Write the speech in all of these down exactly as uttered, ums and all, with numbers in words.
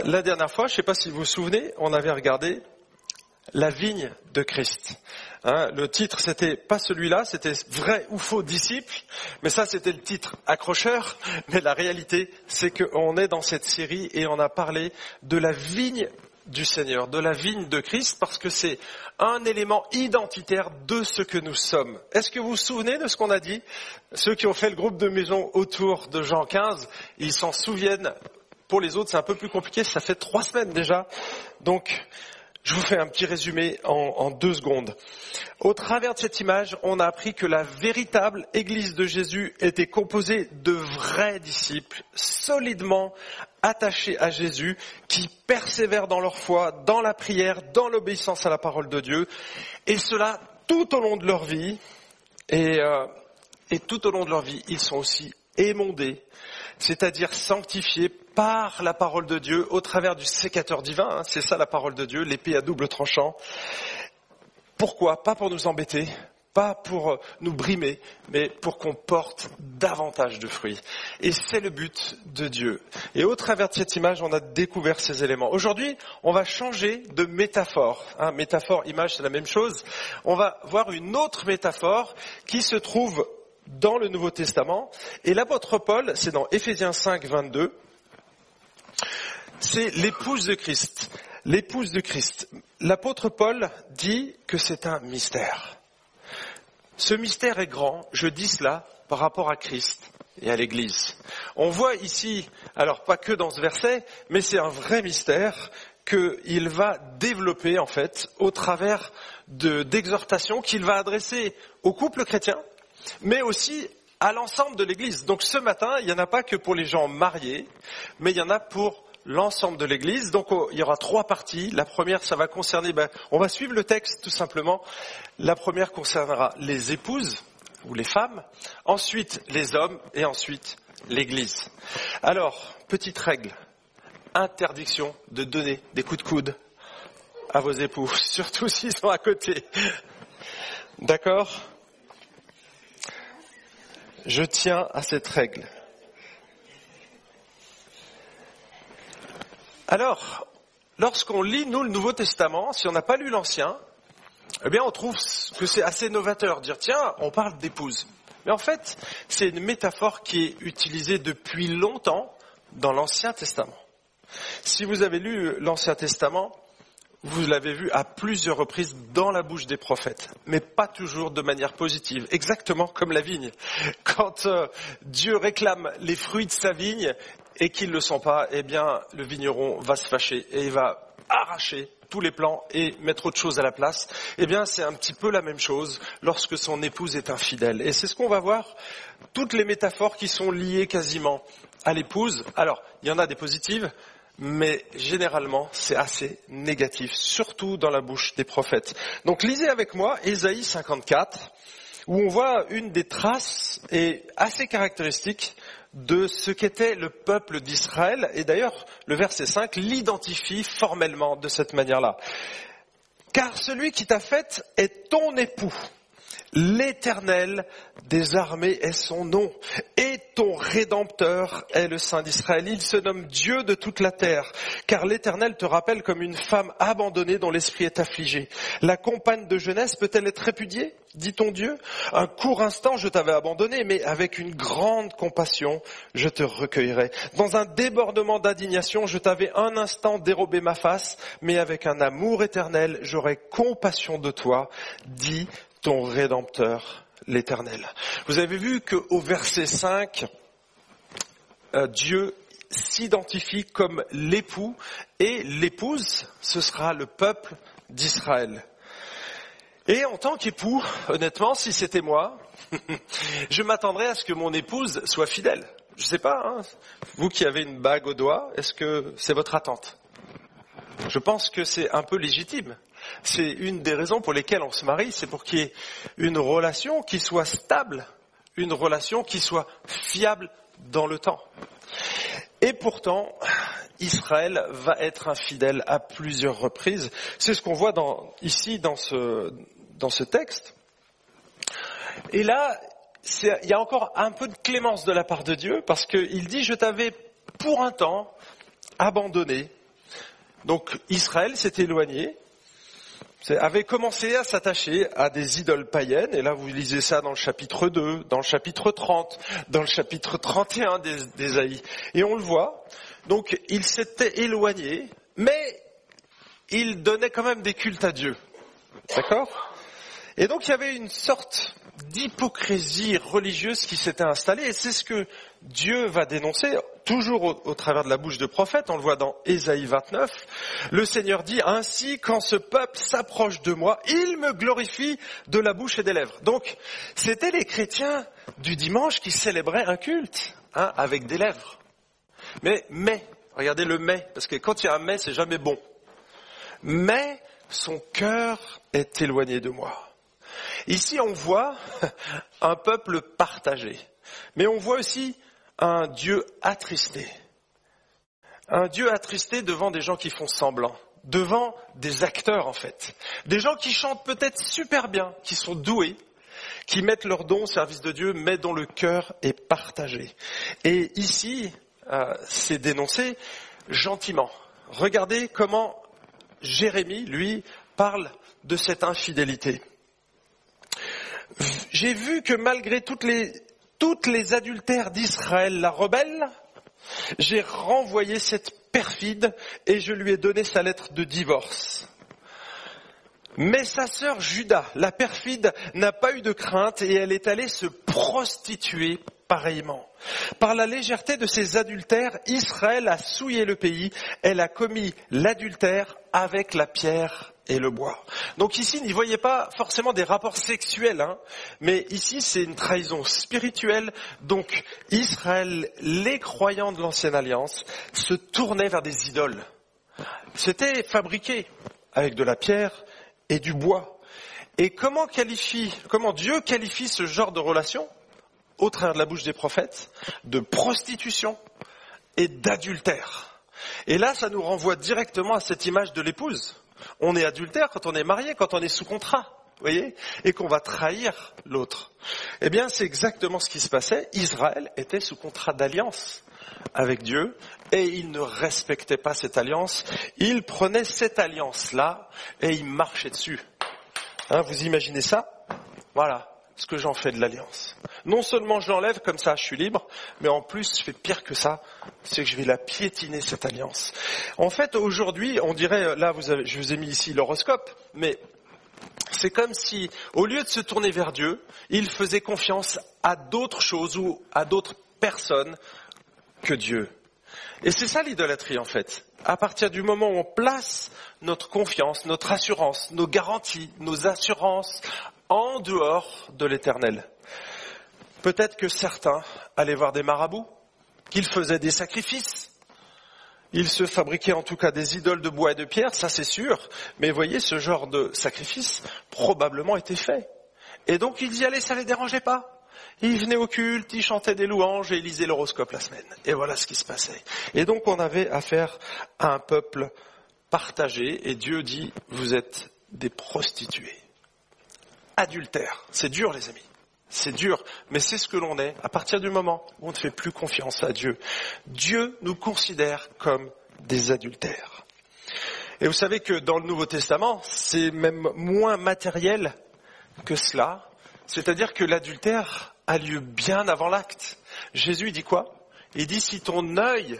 La dernière fois, je ne sais pas si vous vous souvenez, on avait regardé la vigne de Christ. Hein, le titre, c'était pas celui-là, c'était vrai ou faux disciple, mais ça, c'était le titre accrocheur. Mais la réalité, c'est qu'on est dans cette série et on a parlé de la vigne du Seigneur, de la vigne de Christ, parce que c'est un élément identitaire de ce que nous sommes. Est-ce que vous vous souvenez de ce qu'on a dit ? Ceux qui ont fait le groupe de maison autour de Jean quinze, ils s'en souviennent. Pour les autres, c'est un peu plus compliqué, ça fait trois semaines déjà. Donc, je vous fais un petit résumé en, en deux secondes. Au travers de cette image, on a appris que la véritable Église de Jésus était composée de vrais disciples, solidement attachés à Jésus, qui persévèrent dans leur foi, dans la prière, dans l'obéissance à la parole de Dieu, et cela tout au long de leur vie. Et, euh, et tout au long de leur vie, ils sont aussi émondés, c'est-à-dire sanctifiés par la parole de Dieu au travers du sécateur divin. Hein, c'est ça la parole de Dieu, l'épée à double tranchant. Pourquoi ? Pas pour nous embêter, pas pour nous brimer, mais pour qu'on porte davantage de fruits. Et c'est le but de Dieu. Et au travers de cette image, on a découvert ces éléments. Aujourd'hui, on va changer de métaphore. Hein, métaphore, image, c'est la même chose. On va voir une autre métaphore qui se trouve dans le Nouveau Testament. Et l'apôtre Paul, c'est dans Éphésiens cinq, vingt-deux. C'est l'épouse de Christ. L'épouse de Christ. L'apôtre Paul dit que c'est un mystère. Ce mystère est grand, je dis cela par rapport à Christ et à l'Église. On voit ici, alors pas que dans ce verset, mais c'est un vrai mystère qu'il va développer en fait au travers de, d'exhortations qu'il va adresser au couple chrétien, mais aussi à l'ensemble de l'Église. Donc ce matin, il n'y en a pas que pour les gens mariés, mais il y en a pour l'ensemble de l'Église. Donc il y aura trois parties. La première, ça va concerner, ben, on va suivre le texte tout simplement. La première concernera les épouses ou les femmes, ensuite les hommes et ensuite l'Église. Alors, petite règle, interdiction de donner des coups de coude à vos époux, surtout s'ils sont à côté. D'accord ? Je tiens à cette règle. Alors, lorsqu'on lit, nous, le Nouveau Testament, si on n'a pas lu l'Ancien, eh bien, on trouve que c'est assez novateur de dire, tiens, on parle d'épouse. Mais en fait, c'est une métaphore qui est utilisée depuis longtemps dans l'Ancien Testament. Si vous avez lu l'Ancien Testament, vous l'avez vu à plusieurs reprises dans la bouche des prophètes, mais pas toujours de manière positive, exactement comme la vigne. Quand euh, Dieu réclame les fruits de sa vigne et qu'ils ne le sont pas, eh bien le vigneron va se fâcher et il va arracher tous les plants et mettre autre chose à la place. Eh bien c'est un petit peu la même chose lorsque son épouse est infidèle. Et c'est ce qu'on va voir, toutes les métaphores qui sont liées quasiment à l'épouse. Alors, il y en a des positives, mais généralement, c'est assez négatif, surtout dans la bouche des prophètes. Donc, lisez avec moi Ésaïe cinquante-quatre, où on voit une des traces et assez caractéristiques de ce qu'était le peuple d'Israël. Et d'ailleurs, le verset cinq l'identifie formellement de cette manière-là. « Car celui qui t'a faite est ton époux. L'Éternel des armées est son nom, et ton Rédempteur est le Saint d'Israël. Il se nomme Dieu de toute la terre, car l'Éternel te rappelle comme une femme abandonnée dont l'esprit est affligé. La compagne de jeunesse peut-elle être répudiée, dit ton Dieu ? Un court instant je t'avais abandonné, mais avec une grande compassion je te recueillerai. Dans un débordement d'indignation je t'avais un instant dérobé ma face, mais avec un amour éternel j'aurai compassion de toi, dit ton Rédempteur, l'Éternel. » Vous avez vu qu'au verset cinq, euh, Dieu s'identifie comme l'époux et l'épouse, ce sera le peuple d'Israël. Et en tant qu'époux, honnêtement, si c'était moi, je m'attendrais à ce que mon épouse soit fidèle. Je sais pas, hein, vous qui avez une bague au doigt, est-ce que c'est votre attente ? Je pense que c'est un peu légitime. C'est une des raisons pour lesquelles on se marie, c'est pour qu'il y ait une relation qui soit stable, une relation qui soit fiable dans le temps. Et pourtant, Israël va être infidèle à plusieurs reprises. C'est ce qu'on voit dans, ici dans ce, dans ce texte. Et là, c'est, il y a encore un peu de clémence de la part de Dieu, parce qu'il dit « Je t'avais pour un temps abandonné, Donc Israël s'est éloigné, avait commencé à s'attacher à des idoles païennes, et là vous lisez ça dans le chapitre deux, dans le chapitre trente, dans le chapitre trente et un d'Ésaïe. Et on le voit, donc il s'était éloigné, mais il donnait quand même des cultes à Dieu. D'accord ? Et donc il y avait une sorte d'hypocrisie religieuse qui s'était installée, et c'est ce que Dieu va dénoncer, toujours au, au travers de la bouche de prophète. On le voit dans Ésaïe vingt-neuf. Le Seigneur dit, ainsi quand ce peuple s'approche de moi, il me glorifie de la bouche et des lèvres. Donc c'était les chrétiens du dimanche qui célébraient un culte, hein, avec des lèvres. Mais, mais, regardez le mais, parce que quand il y a un mais, c'est jamais bon. Mais son cœur est éloigné de moi. Ici, on voit un peuple partagé, mais on voit aussi un Dieu attristé. Un Dieu attristé devant des gens qui font semblant, devant des acteurs en fait. Des gens qui chantent peut-être super bien, qui sont doués, qui mettent leurs dons au service de Dieu, mais dont le cœur est partagé. Et ici, euh, c'est dénoncé gentiment. Regardez comment Jérémie, lui, parle de cette infidélité. J'ai vu que malgré toutes les, toutes les adultères d'Israël la rebelle, j'ai renvoyé cette perfide et je lui ai donné sa lettre de divorce. Mais sa sœur Juda, la perfide, n'a pas eu de crainte et elle est allée se prostituer pareillement. Par la légèreté de ses adultères, Israël a souillé le pays. Elle a commis l'adultère avec la pierre et le bois. Donc ici, n'y voyez pas forcément des rapports sexuels, hein, mais ici c'est une trahison spirituelle. Donc Israël, les croyants de l'ancienne alliance, se tournaient vers des idoles. C'était fabriqué avec de la pierre et du bois. Et comment qualifie, comment Dieu qualifie ce genre de relation, au travers de la bouche des prophètes, de prostitution et d'adultère. Et là, ça nous renvoie directement à cette image de l'épouse. On est adultère quand on est marié, quand on est sous contrat, vous voyez, et qu'on va trahir l'autre. Eh bien, c'est exactement ce qui se passait. Israël était sous contrat d'alliance avec Dieu, et il ne respectait pas cette alliance. Il prenait cette alliance-là, et il marchait dessus. Hein, vous imaginez ça ? Voilà ce que j'en fais de l'alliance. Non seulement je l'enlève, comme ça je suis libre, mais en plus je fais pire que ça, c'est que je vais la piétiner, cette alliance. En fait, aujourd'hui, on dirait, là vous avez, je vous ai mis ici l'horoscope, mais c'est comme si, au lieu de se tourner vers Dieu, il faisait confiance à d'autres choses ou à d'autres personnes que Dieu. Et c'est ça l'idolâtrie en fait. À partir du moment où on place notre confiance, notre assurance, nos garanties, nos assurances en dehors de l'Éternel. Peut-être que certains allaient voir des marabouts, qu'ils faisaient des sacrifices. Ils se fabriquaient en tout cas des idoles de bois et de pierre, ça c'est sûr. Mais voyez, ce genre de sacrifice probablement était fait. Et donc ils y allaient, ça les dérangeait pas. Ils venaient au culte, ils chantaient des louanges et ils lisaient l'horoscope la semaine. Et voilà ce qui se passait. Et donc on avait affaire à un peuple partagé. Et Dieu dit, vous êtes des prostituées. Adultère. C'est dur les amis. C'est dur, mais c'est ce que l'on est à partir du moment où on ne fait plus confiance à Dieu. Dieu nous considère comme des adultères. Et vous savez que dans le Nouveau Testament, c'est même moins matériel que cela. C'est-à-dire que l'adultère a lieu bien avant l'acte. Jésus dit quoi ? Il dit, si ton œil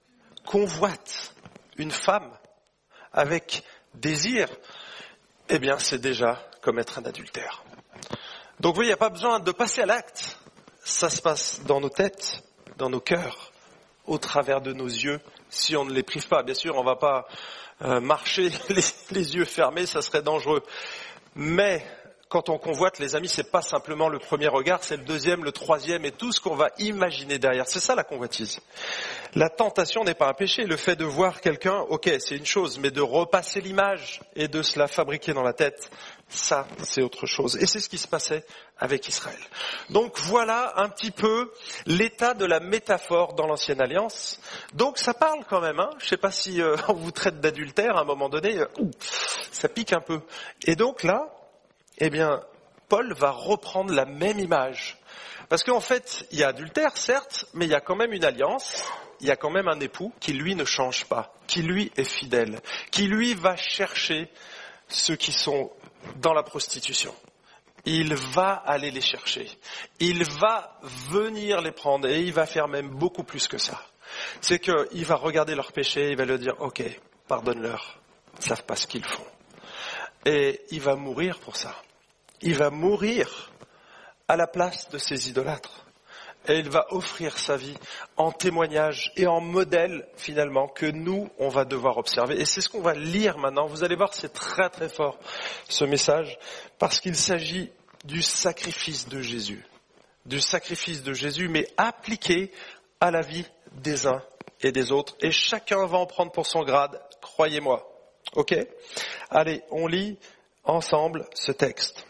convoite une femme avec désir, eh bien c'est déjà commettre un adultère. Donc vous voyez, il n'y a pas besoin de passer à l'acte. Ça se passe dans nos têtes, dans nos cœurs, au travers de nos yeux, si on ne les prive pas. Bien sûr, on ne va pas euh, marcher les, les yeux fermés, ça serait dangereux. Mais quand on convoite, les amis, c'est pas simplement le premier regard, c'est le deuxième, le troisième et tout ce qu'on va imaginer derrière. C'est ça la convoitise. La tentation n'est pas un péché. Le fait de voir quelqu'un, ok, c'est une chose, mais de repasser l'image et de se la fabriquer dans la tête, ça, c'est autre chose. Et c'est ce qui se passait avec Israël. Donc voilà un petit peu l'état de la métaphore dans l'Ancienne Alliance. Donc ça parle quand même, hein. Je ne sais pas si euh, on vous traite d'adultère à un moment donné, euh, ça pique un peu. Et donc là, eh bien, Paul va reprendre la même image. Parce qu'en fait, il y a adultère, certes, mais il y a quand même une alliance. il y a quand même un époux qui, lui, ne change pas, qui, lui, est fidèle, qui, lui, va chercher ceux qui sont dans la prostitution. Il va aller les chercher. Il va venir les prendre et il va faire même beaucoup plus que ça. C'est qu'il va regarder leurs péchés, il va leur dire « Ok, pardonne-leur, ils ne savent pas ce qu'ils font. » Et il va mourir pour ça. Il va mourir à la place de ces idolâtres. Et il va offrir sa vie en témoignage et en modèle, finalement, que nous, on va devoir observer. Et c'est ce qu'on va lire maintenant. Vous allez voir, c'est très très fort, ce message, parce qu'il s'agit du sacrifice de Jésus. Du sacrifice de Jésus, mais appliqué à la vie des uns et des autres. Et chacun va en prendre pour son grade, croyez-moi. Ok ? Allez, on lit ensemble ce texte.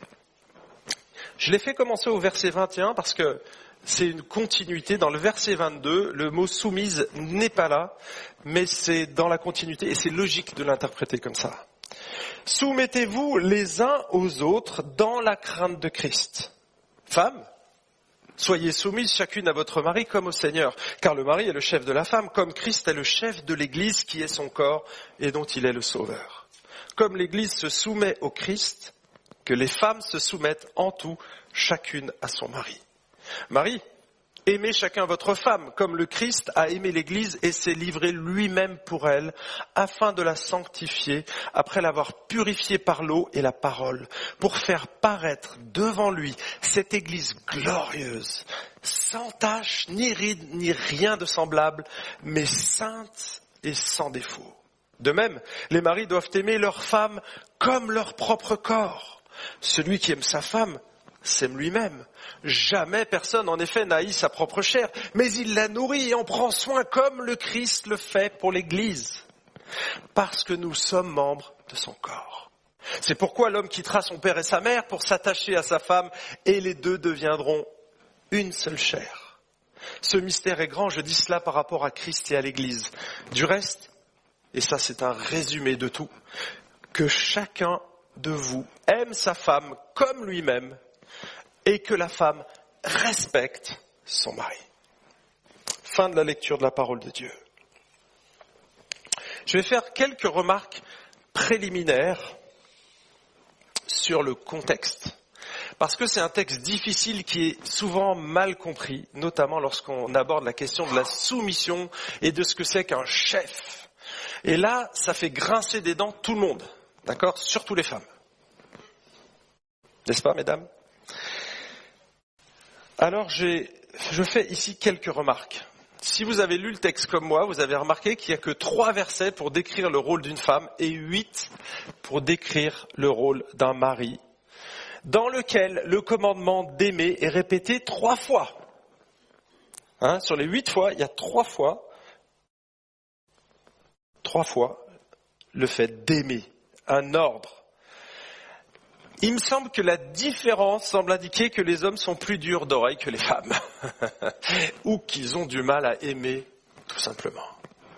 Je l'ai fait commencer au verset vingt et un parce que c'est une continuité. Dans le verset vingt-deux, le mot soumise n'est pas là, mais c'est dans la continuité et c'est logique de l'interpréter comme ça. Soumettez-vous les uns aux autres dans la crainte de Christ. Femmes, soyez soumises chacune à votre mari comme au Seigneur, car le mari est le chef de la femme, comme Christ est le chef de l'Église qui est son corps et dont il est le sauveur. Comme l'Église se soumet au Christ, que les femmes se soumettent en tout, chacune à son mari. Marie, aimez chacun votre femme, comme le Christ a aimé l'Église et s'est livré lui-même pour elle, afin de la sanctifier, après l'avoir purifiée par l'eau et la parole, pour faire paraître devant lui cette Église glorieuse, sans tache, ni ride, ni rien de semblable, mais sainte et sans défaut. De même, les maris doivent aimer leur femme comme leur propre corps. Celui qui aime sa femme s'aime lui-même. Jamais personne, en effet, n'haït sa propre chair, mais il la nourrit et en prend soin comme le Christ le fait pour l'Église, parce que nous sommes membres de son corps. C'est pourquoi l'homme quittera son père et sa mère pour s'attacher à sa femme, et les deux deviendront une seule chair. Ce mystère est grand, je dis cela par rapport à Christ et à l'Église. Du reste, et ça c'est un résumé de tout, que chacun de vous aime sa femme comme lui-même, et que la femme respecte son mari. Fin de la lecture de la parole de Dieu. Je vais faire quelques remarques préliminaires sur le contexte, parce que c'est un texte difficile qui est souvent mal compris, notamment lorsqu'on aborde la question de la soumission et de ce que c'est qu'un chef. Et là, ça fait grincer des dents tout le monde, d'accord ? Surtout les femmes. N'est-ce pas, mesdames ? Alors, j'ai, je fais ici quelques remarques. Si vous avez lu le texte comme moi, vous avez remarqué qu'il n'y a que trois versets pour décrire le rôle d'une femme et huit pour décrire le rôle d'un mari, dans lequel le commandement d'aimer est répété trois fois. Hein, sur les huit fois, il y a trois fois, trois fois le fait d'aimer, un ordre. Il me semble que la différence semble indiquer que les hommes sont plus durs d'oreille que les femmes, ou qu'ils ont du mal à aimer, tout simplement.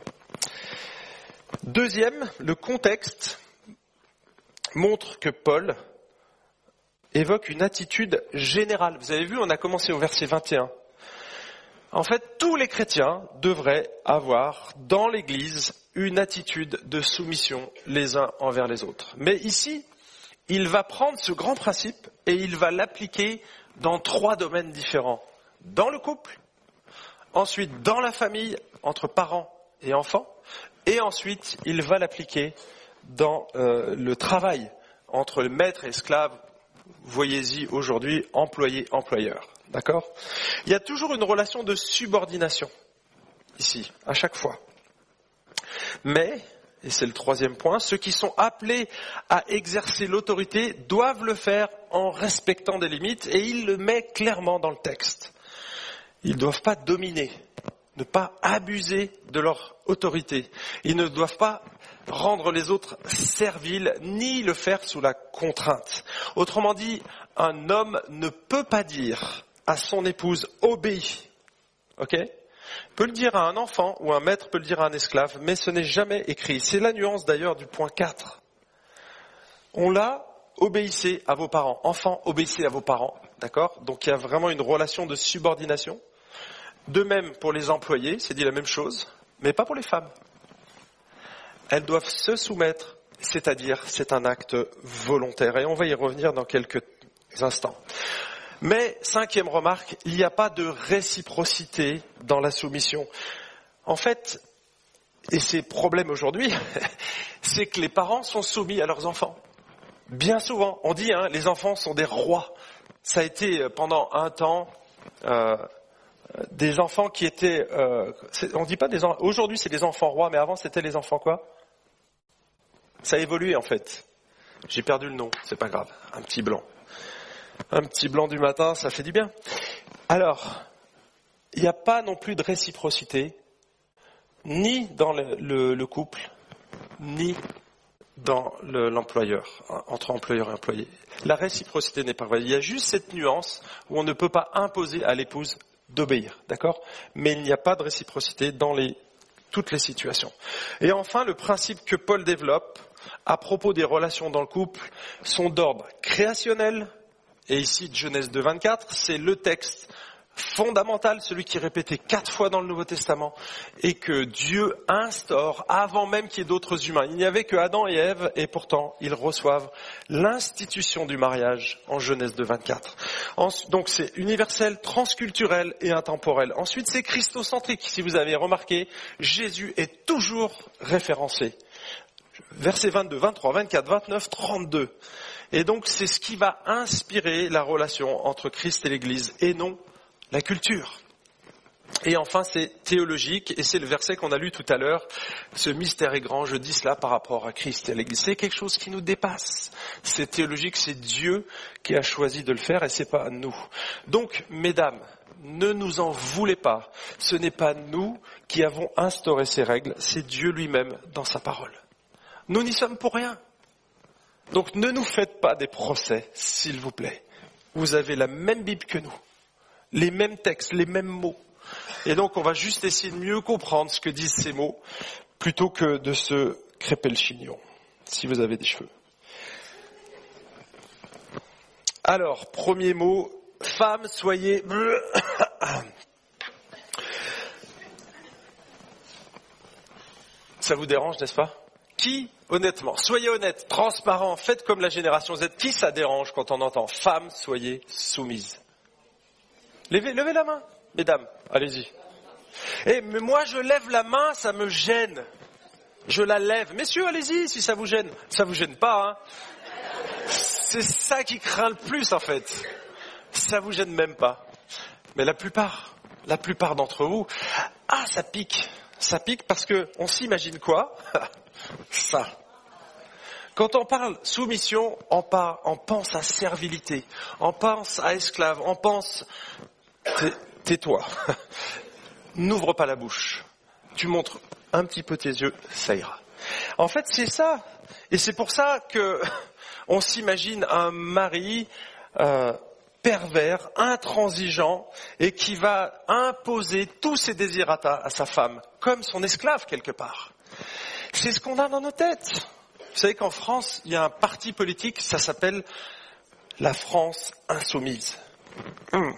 Deuxième, le contexte montre que Paul évoque une attitude générale. Vous avez vu, on a commencé au verset vingt et un. En fait, tous les chrétiens devraient avoir dans l'Église une attitude de soumission les uns envers les autres. Mais ici, il va prendre ce grand principe et il va l'appliquer dans trois domaines différents. Dans le couple, ensuite dans la famille, entre parents et enfants, et ensuite il va l'appliquer dans euh, le travail, entre le maître et esclave, voyez-y aujourd'hui, employé-employeur. D'accord ? Il y a toujours une relation de subordination, ici, à chaque fois. Mais, et c'est le troisième point, ceux qui sont appelés à exercer l'autorité doivent le faire en respectant des limites, et il le met clairement dans le texte. Ils ne doivent pas dominer, ne pas abuser de leur autorité. Ils ne doivent pas rendre les autres serviles, ni le faire sous la contrainte. Autrement dit, un homme ne peut pas dire à son épouse « obéis ». Ok ? Peut le dire à un enfant ou un maître peut le dire à un esclave, mais ce n'est jamais écrit. C'est la nuance d'ailleurs du point quatre. On l'a, obéissez à vos parents. Enfants, obéissez à vos parents. D'accord ? Donc il y a vraiment une relation de subordination. De même, pour les employés, c'est dit la même chose, mais pas pour les femmes. Elles doivent se soumettre, c'est-à-dire c'est un acte volontaire. Et on va y revenir dans quelques instants. Mais, cinquième remarque, il n'y a pas de réciprocité dans la soumission. En fait, et c'est le problème aujourd'hui, c'est que les parents sont soumis à leurs enfants. Bien souvent, on dit, hein, les enfants sont des rois. Ça a été pendant un temps euh, des enfants qui étaient, euh, on dit pas des enfants. Aujourd'hui c'est des enfants rois, mais avant c'était les enfants quoi ? Ça a évolué en fait. J'ai perdu le nom, c'est pas grave. Un petit blanc, un petit blanc du matin, ça fait du bien. Alors, il n'y a pas non plus de réciprocité, ni dans le, le, le couple, ni dans le, l'employeur, entre employeur et employé. La réciprocité n'est pas vraie. Il y a juste cette nuance où on ne peut pas imposer à l'épouse d'obéir, d'accord ? Mais il n'y a pas de réciprocité dans les, toutes les situations. Et enfin, le principe que Paul développe à propos des relations dans le couple sont d'ordre créationnel. Et ici, de Genèse deux vingt-quatre, c'est le texte fondamental, celui qui est répété quatre fois dans le Nouveau Testament, et que Dieu instaure avant même qu'il y ait d'autres humains. Il n'y avait que Adam et Ève, et pourtant, ils reçoivent l'institution du mariage en Genèse deux vingt-quatre. Donc c'est universel, transculturel et intemporel. Ensuite, c'est christocentrique. Si vous avez remarqué, Jésus est toujours référencé. Versets vingt-deux, vingt-trois, vingt-quatre, vingt-neuf, trente-deux. Et donc, c'est ce qui va inspirer la relation entre Christ et l'Église, et non la culture. Et enfin, c'est théologique, et c'est le verset qu'on a lu tout à l'heure. Ce mystère est grand, je dis cela par rapport à Christ et à l'Église. C'est quelque chose qui nous dépasse. C'est théologique, c'est Dieu qui a choisi de le faire, et c'est pas nous. Donc, mesdames, ne nous en voulez pas. Ce n'est pas nous qui avons instauré ces règles, c'est Dieu lui-même dans sa parole. Nous n'y sommes pour rien. Donc, ne nous faites pas des procès, s'il vous plaît. Vous avez la même Bible que nous. Les mêmes textes, les mêmes mots. Et donc, on va juste essayer de mieux comprendre ce que disent ces mots, plutôt que de se crêper le chignon, si vous avez des cheveux. Alors, premier mot, femmes, soyez... Ça vous dérange, n'est-ce pas ? Qui, honnêtement, soyez honnêtes, transparents, faites comme la génération Z. Qui ça dérange quand on entend « femmes, soyez soumises » ? Levez, levez la main, mesdames, allez-y. Eh, mais moi je lève la main, ça me gêne. Je la lève. Messieurs, allez-y si ça vous gêne. Ça vous gêne pas, hein. C'est ça qui craint le plus en fait. Ça vous gêne même pas. Mais la plupart, la plupart d'entre vous, ah ça pique. Ça pique parce que on s'imagine quoi ? Ça. Quand on parle soumission, on, parle, on pense à servilité, on pense à esclave, on pense... Tais-toi. N'ouvre pas la bouche. Tu montres un petit peu tes yeux, ça ira. En fait, c'est ça. Et c'est pour ça que on s'imagine un mari euh, pervers, intransigeant, et qui va imposer tous ses désirata à sa femme, comme son esclave quelque part. C'est ce qu'on a dans nos têtes. Vous savez qu'en France, il y a un parti politique, ça s'appelle la France insoumise. Hum.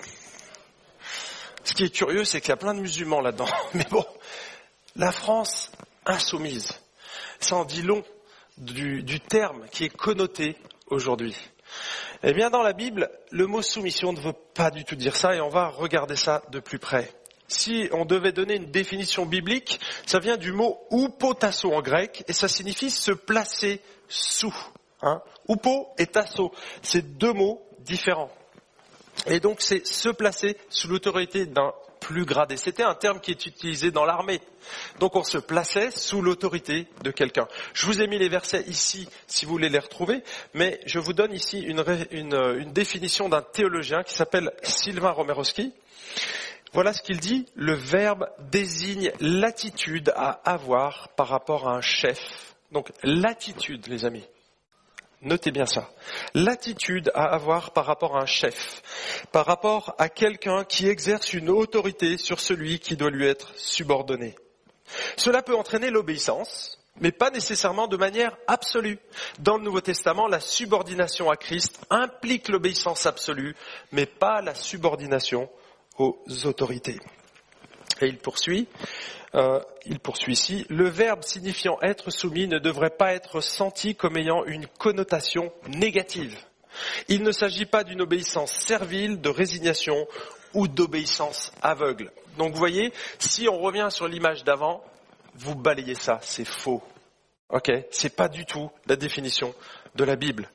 Ce qui est curieux, c'est qu'il y a plein de musulmans là-dedans. Mais bon, la France insoumise, ça en dit long du, du terme qui est connoté aujourd'hui. Eh bien, dans la Bible, le mot soumission ne veut pas du tout dire ça, et on va regarder ça de plus près. Si on devait donner une définition biblique, ça vient du mot oupotasso en grec, et ça signifie se placer sous. Hein. Oupo et tasso, c'est deux mots différents. Et donc c'est se placer sous l'autorité d'un plus gradé. C'était un terme qui est utilisé dans l'armée. Donc on se plaçait sous l'autorité de quelqu'un. Je vous ai mis les versets ici si vous voulez les retrouver, mais je vous donne ici une, une, une définition d'un théologien qui s'appelle Sylvain Romerowski. Voilà ce qu'il dit. Le verbe désigne l'attitude à avoir par rapport à un chef. Donc l'attitude, les amis. Notez bien ça. L'attitude à avoir par rapport à un chef, par rapport à quelqu'un qui exerce une autorité sur celui qui doit lui être subordonné. Cela peut entraîner l'obéissance, mais pas nécessairement de manière absolue. Dans le Nouveau Testament, la subordination à Christ implique l'obéissance absolue, mais pas la subordination aux autorités. Et il poursuit, euh, il poursuit ici, le verbe signifiant être soumis ne devrait pas être senti comme ayant une connotation négative. Il ne s'agit pas d'une obéissance servile, de résignation ou d'obéissance aveugle. Donc vous voyez, si on revient sur l'image d'avant, vous balayez ça, c'est faux. Ok, c'est pas du tout la définition de la Bible.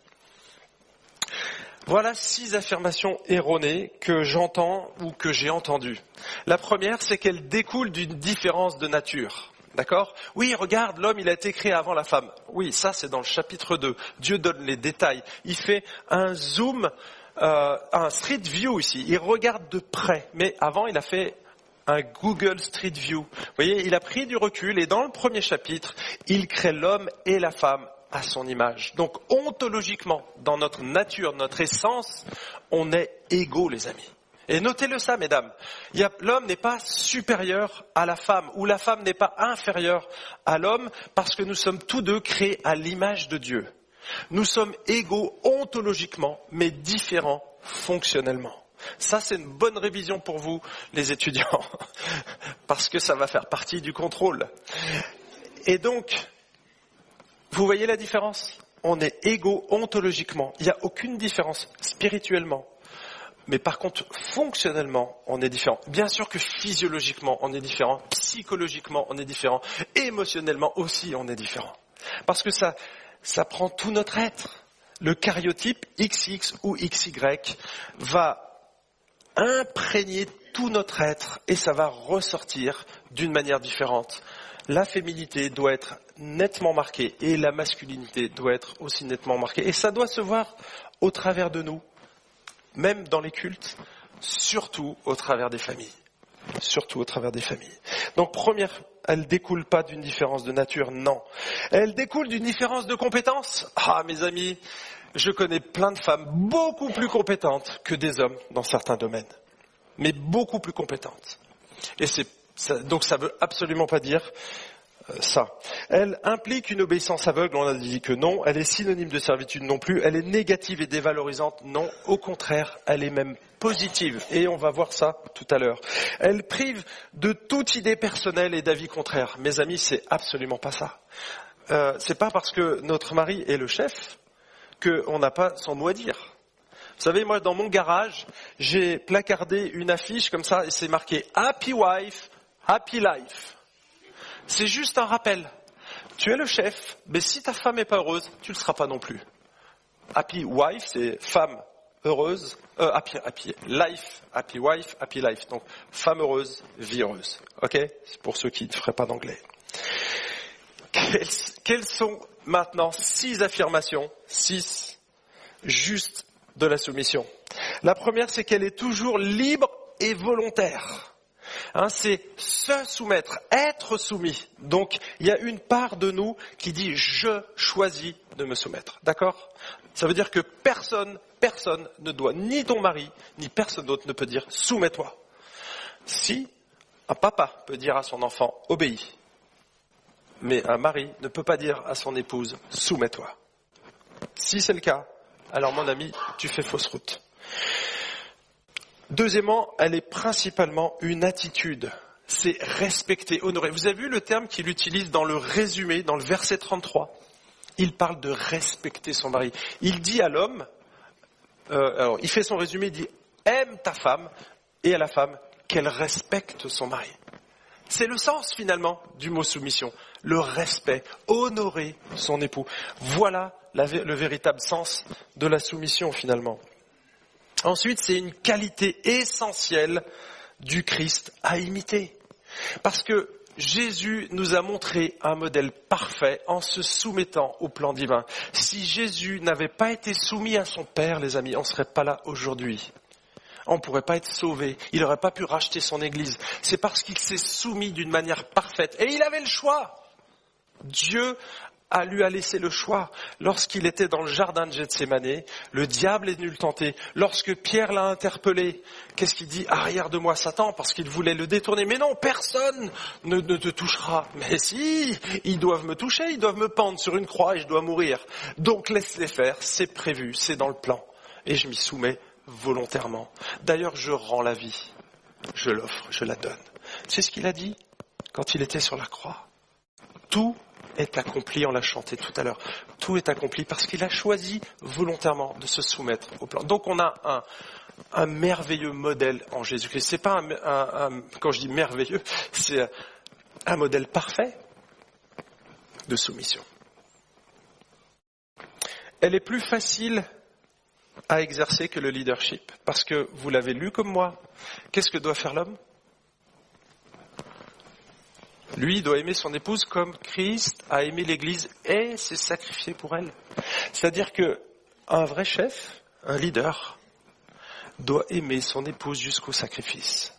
Voilà six affirmations erronées que j'entends ou que j'ai entendues. La première, c'est qu'elles découlent d'une différence de nature. D'accord ? Oui, regarde, l'homme, il a été créé avant la femme. Oui, ça, c'est dans le chapitre deux. Dieu donne les détails. Il fait un zoom, euh, un street view ici. Il regarde de près. Mais avant, il a fait un Google Street View. Vous voyez, il a pris du recul et dans le premier chapitre, il crée l'homme et la femme à son image. Donc, ontologiquement, dans notre nature, notre essence, on est égaux, les amis. Et notez-le ça, mesdames. Il y a, l'homme n'est pas supérieur à la femme, ou la femme n'est pas inférieure à l'homme, parce que nous sommes tous deux créés à l'image de Dieu. Nous sommes égaux ontologiquement, mais différents fonctionnellement. Ça, c'est une bonne révision pour vous, les étudiants, parce que ça va faire partie du contrôle. Et donc, vous voyez la différence ? On est égaux ontologiquement. Il n'y a aucune différence spirituellement. Mais par contre, fonctionnellement, on est différent. Bien sûr que physiologiquement, on est différent. Psychologiquement, on est différent. Émotionnellement aussi, on est différent. Parce que ça, ça prend tout notre être. Le caryotype X X ou X Y va imprégner tout notre être et ça va ressortir d'une manière différente. La féminité doit être nettement marquée et la masculinité doit être aussi nettement marquée. Et ça doit se voir au travers de nous, même dans les cultes, surtout au travers des familles. Surtout au travers des familles. Donc première, elle ne découle pas d'une différence de nature, non. Elle découle d'une différence de compétences. Ah mes amis, je connais plein de femmes beaucoup plus compétentes que des hommes dans certains domaines. Mais beaucoup plus compétentes. Et c'est ça, donc ça veut absolument pas dire euh, ça. Elle implique une obéissance aveugle, on a dit que non. Elle est synonyme de servitude non plus. Elle est négative et dévalorisante, non. Au contraire, elle est même positive. Et on va voir ça tout à l'heure. Elle prive de toute idée personnelle et d'avis contraires. Mes amis, c'est absolument pas ça. Euh, c'est pas parce que notre mari est le chef qu'on n'a pas son mot à dire. Vous savez, moi, dans mon garage, j'ai placardé une affiche comme ça et c'est marqué « Happy Wife, Happy Life ». C'est juste un rappel. Tu es le chef, mais si ta femme n'est pas heureuse, tu ne le seras pas non plus. Happy Wife, c'est femme heureuse, euh, happy, happy Life, Happy Wife, Happy Life. Donc, femme heureuse, vie heureuse. Ok ? C'est pour ceux qui ne feraient pas d'anglais. Quelles, quelles sont maintenant six affirmations, six, juste de la soumission. La première, c'est qu'elle est toujours libre et volontaire. Hein, c'est se soumettre, être soumis. Donc, il y a une part de nous qui dit « je choisis de me soumettre ». D'accord ? Ça veut dire que personne, personne ne doit, ni ton mari, ni personne d'autre ne peut dire « soumets-toi ». Si un papa peut dire à son enfant « obéis », mais un mari ne peut pas dire à son épouse « soumets-toi ». Si c'est le cas, alors mon ami, tu fais fausse route. Deuxièmement, elle est principalement une attitude. C'est respecter, honorer. Vous avez vu le terme qu'il utilise dans le résumé, dans le verset trente-trois ? Il parle de respecter son mari. Il dit à l'homme, euh, alors il fait son résumé, il dit « aime ta femme » et à la femme qu'elle respecte son mari. C'est le sens finalement du mot soumission. Le respect, honorer son époux. Voilà la, le véritable sens de la soumission finalement. Ensuite, c'est une qualité essentielle du Christ à imiter. Parce que Jésus nous a montré un modèle parfait en se soumettant au plan divin. Si Jésus n'avait pas été soumis à son Père, les amis, on ne serait pas là aujourd'hui. On ne pourrait pas être sauvé. Il n'aurait pas pu racheter son église. C'est parce qu'il s'est soumis d'une manière parfaite. Et il avait le choix. Dieu a, lui a laissé le choix. Lorsqu'il était dans le jardin de Gethsémane, le diable est venu le tenter. Lorsque Pierre l'a interpellé, qu'est-ce qu'il dit ? Arrière de moi, Satan, parce qu'il voulait le détourner. Mais non, personne ne, ne te touchera. Mais si, ils doivent me toucher, ils doivent me pendre sur une croix et je dois mourir. Donc laisse-les faire, c'est prévu, c'est dans le plan. Et je m'y soumets volontairement. D'ailleurs, je rends la vie. Je l'offre, je la donne. C'est ce qu'il a dit quand il était sur la croix. Tout est accompli, on l'a chanté tout à l'heure. Tout est accompli parce qu'il a choisi volontairement de se soumettre au plan. Donc on a un, un merveilleux modèle en Jésus-Christ. C'est pas un, un, un, quand je dis merveilleux, c'est un modèle parfait de soumission. Elle est plus facile à exercer que le leadership. Parce que vous l'avez lu comme moi. Qu'est-ce que doit faire l'homme ? Lui doit aimer son épouse comme Christ a aimé l'Église et s'est sacrifié pour elle. C'est-à-dire que un vrai chef, un leader, doit aimer son épouse jusqu'au sacrifice.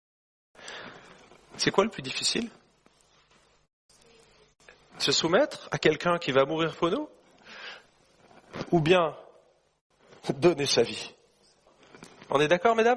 C'est quoi le plus difficile ? Se soumettre à quelqu'un qui va mourir pour nous ? Ou bien donner sa vie ? On est d'accord, mesdames ?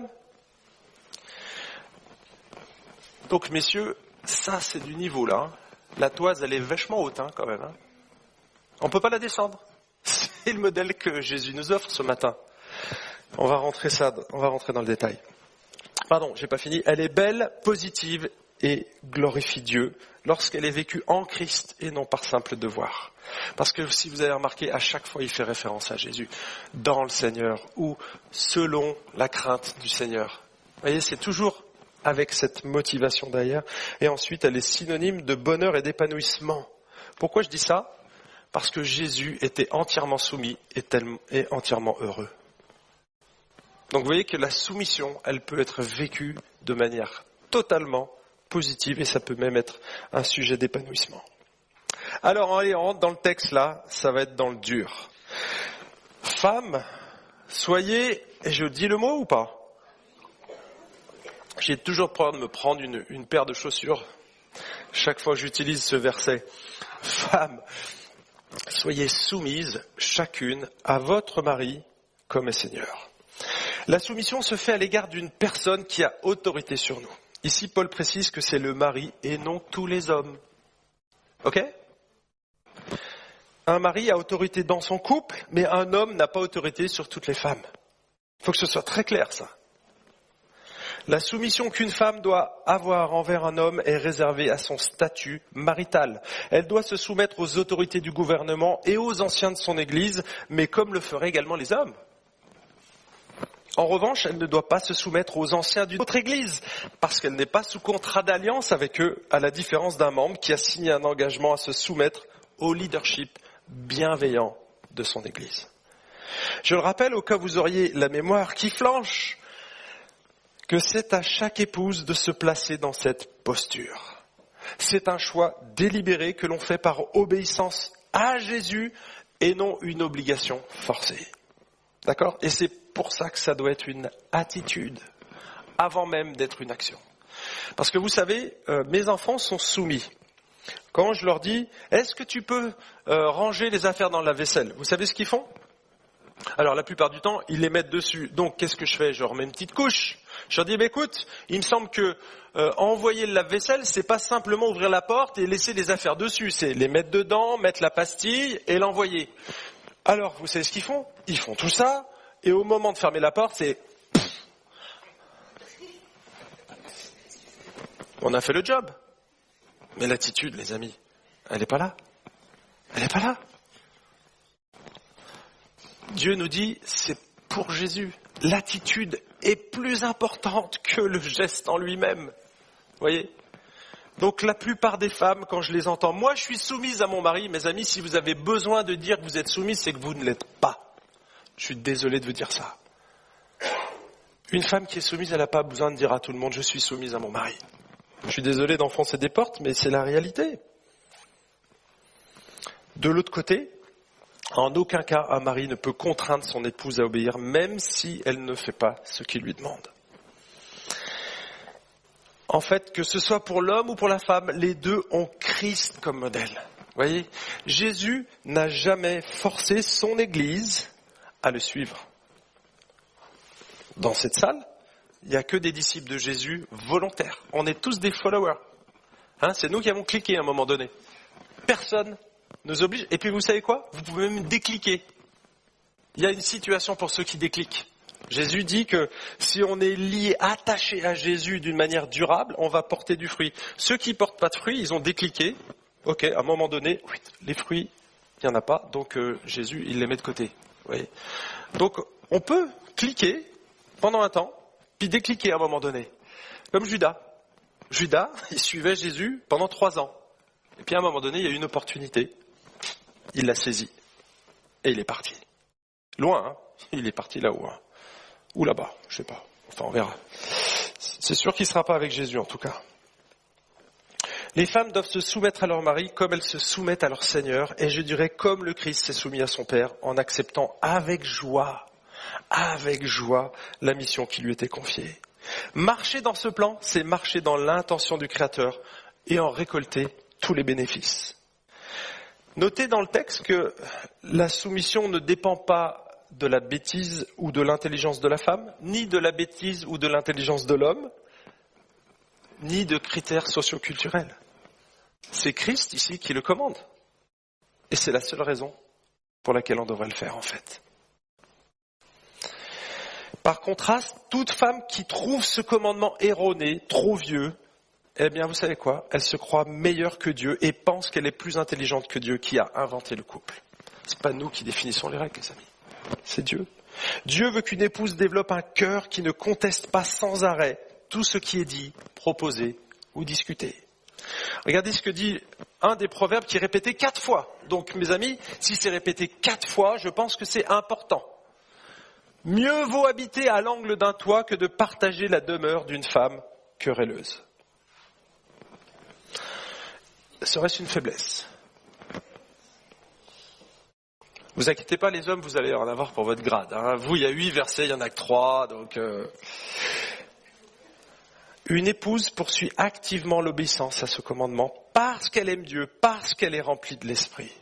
Donc, messieurs, ça, c'est du niveau, là. Hein. La toise, elle est vachement haute, hein, quand même. Hein. On ne peut pas la descendre. C'est le modèle que Jésus nous offre ce matin. On va rentrer ça, on va rentrer dans le détail. Pardon, j'ai pas fini. Elle est belle, positive et glorifie Dieu lorsqu'elle est vécue en Christ et non par simple devoir. Parce que si vous avez remarqué, à chaque fois, il fait référence à Jésus. Dans le Seigneur ou selon la crainte du Seigneur. Vous voyez, c'est toujours avec cette motivation derrière. Et ensuite, elle est synonyme de bonheur et d'épanouissement. Pourquoi je dis ça ? Parce que Jésus était entièrement soumis et, tellement, et entièrement heureux. Donc vous voyez que la soumission, elle peut être vécue de manière totalement positive et ça peut même être un sujet d'épanouissement. Alors allez, on rentre dans le texte là, ça va être dans le dur. Femmes, soyez, et je dis le mot ou pas ? J'ai toujours peur de me prendre une, une paire de chaussures chaque fois que j'utilise ce verset. Femmes, soyez soumises chacune à votre mari comme est Seigneur. La soumission se fait à l'égard d'une personne qui a autorité sur nous. Ici, Paul précise que c'est le mari et non tous les hommes. Ok ? Un mari a autorité dans son couple, mais un homme n'a pas autorité sur toutes les femmes. Il faut que ce soit très clair, ça. La soumission qu'une femme doit avoir envers un homme est réservée à son statut marital. Elle doit se soumettre aux autorités du gouvernement et aux anciens de son Église, mais comme le feraient également les hommes. En revanche, elle ne doit pas se soumettre aux anciens d'une autre Église, parce qu'elle n'est pas sous contrat d'alliance avec eux, à la différence d'un membre qui a signé un engagement à se soumettre au leadership bienveillant de son Église. Je le rappelle, au cas où vous auriez la mémoire qui flanche, que c'est à chaque épouse de se placer dans cette posture. C'est un choix délibéré que l'on fait par obéissance à Jésus et non une obligation forcée. D'accord ? Et c'est pour ça que ça doit être une attitude, avant même d'être une action. Parce que vous savez, euh, mes enfants sont soumis. Quand je leur dis, est-ce que tu peux euh, ranger les affaires dans la vaisselle ? Vous savez ce qu'ils font ? Alors la plupart du temps, ils les mettent dessus. Donc qu'est-ce que je fais ? Je leur mets une petite couche. Je leur dis, bah, écoute, il me semble que euh, envoyer le lave-vaisselle, c'est pas simplement ouvrir la porte et laisser les affaires dessus. C'est les mettre dedans, mettre la pastille et l'envoyer. Alors, vous savez ce qu'ils font ? Ils font tout ça. Et au moment de fermer la porte, c'est... On a fait le job. Mais l'attitude, les amis, elle n'est pas là. Elle n'est pas là. Dieu nous dit, c'est pour Jésus. L'attitude est plus importante que le geste en lui-même. Vous voyez ? Donc la plupart des femmes, quand je les entends, moi je suis soumise à mon mari, mes amis, si vous avez besoin de dire que vous êtes soumise, c'est que vous ne l'êtes pas. Je suis désolé de vous dire ça. Une femme qui est soumise, elle n'a pas besoin de dire à tout le monde, je suis soumise à mon mari. Je suis désolé d'enfoncer des portes, mais c'est la réalité. De l'autre côté, en aucun cas, un mari ne peut contraindre son épouse à obéir, même si elle ne fait pas ce qu'il lui demande. En fait, que ce soit pour l'homme ou pour la femme, les deux ont Christ comme modèle. Vous voyez, Jésus n'a jamais forcé son Église à le suivre. Dans cette salle, il n'y a que des disciples de Jésus volontaires. On est tous des followers. Hein, c'est nous qui avons cliqué à un moment donné. Personne nous oblige. Et puis vous savez quoi ? Vous pouvez même décliquer. Il y a une situation pour ceux qui décliquent. Jésus dit que si on est lié, attaché à Jésus d'une manière durable, on va porter du fruit. Ceux qui portent pas de fruits, ils ont décliqué. Ok, à un moment donné, les fruits, il n'y en a pas, donc euh, Jésus, il les met de côté. Vous voyez. Donc, on peut cliquer pendant un temps, puis décliquer à un moment donné. Comme Judas. Judas, il suivait Jésus pendant trois ans. Et puis à un moment donné, il y a eu une opportunité. Il l'a saisie. Et il est parti. Loin, hein. Il est parti là-haut. Hein. Ou là-bas, je sais pas. Enfin, on verra. C'est sûr qu'il ne sera pas avec Jésus, en tout cas. Les femmes doivent se soumettre à leur mari comme elles se soumettent à leur Seigneur, et je dirais comme le Christ s'est soumis à son Père, en acceptant avec joie, avec joie, la mission qui lui était confiée. Marcher dans ce plan, c'est marcher dans l'intention du Créateur et en récolter tous les bénéfices. Notez dans le texte que la soumission ne dépend pas de la bêtise ou de l'intelligence de la femme, ni de la bêtise ou de l'intelligence de l'homme, ni de critères socioculturels. C'est Christ ici qui le commande. Et c'est la seule raison pour laquelle on devrait le faire en fait. Par contraste, toute femme qui trouve ce commandement erroné, trop vieux, eh bien vous savez quoi ? Elle se croit meilleure que Dieu et pense qu'elle est plus intelligente que Dieu qui a inventé le couple. C'est pas nous qui définissons les règles, les amis. C'est Dieu. Dieu veut qu'une épouse développe un cœur qui ne conteste pas sans arrêt tout ce qui est dit, proposé ou discuté. Regardez ce que dit un des proverbes qui est répété quatre fois. Donc, mes amis, si c'est répété quatre fois, je pense que c'est important. Mieux vaut habiter à l'angle d'un toit que de partager la demeure d'une femme querelleuse. Serait-ce une faiblesse ? Vous inquiétez pas, les hommes, vous allez en avoir pour votre grade. Hein. Vous, il y a huit versets, il y en a que trois, donc... Euh... Une épouse poursuit activement l'obéissance à ce commandement parce qu'elle aime Dieu, parce qu'elle est remplie de l'Esprit.